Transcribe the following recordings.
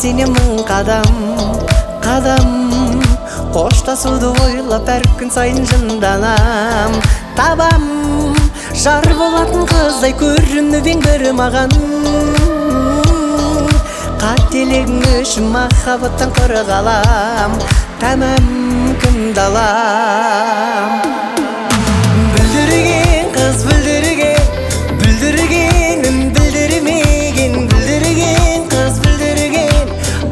сене мың қадам қоштасуды ойлап әр күн сайын жынданам. Табам жар болатын қыздай көрініп ең бір маған. Қателігің үшін махаббаттан құр қалам, тәмам кімді алам. Бүлдірген қыз бүлдіргенін білдірмеген, бүлдірген қыз бүлдірген,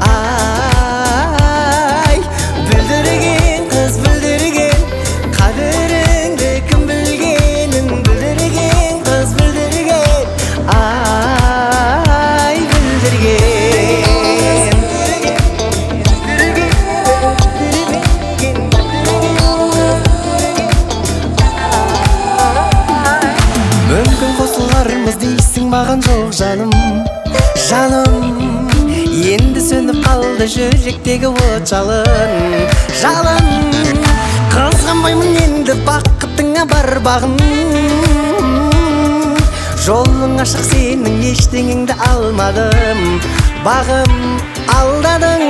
ай. Бүлдірген қыз бүлдірген, қадіріңді кім білгенін, бүлдірген қыз бүлдірген, ай. Бүлдірген мүмкін қосылармыз дейсің маған, жоқ жаным, енді сөніп қалды жүректегі от жалын. Қызғанбаймын енді бақытыңа бар бағым, жолың ашық сенің, ештеңеңді алмадым, бағым алдадың.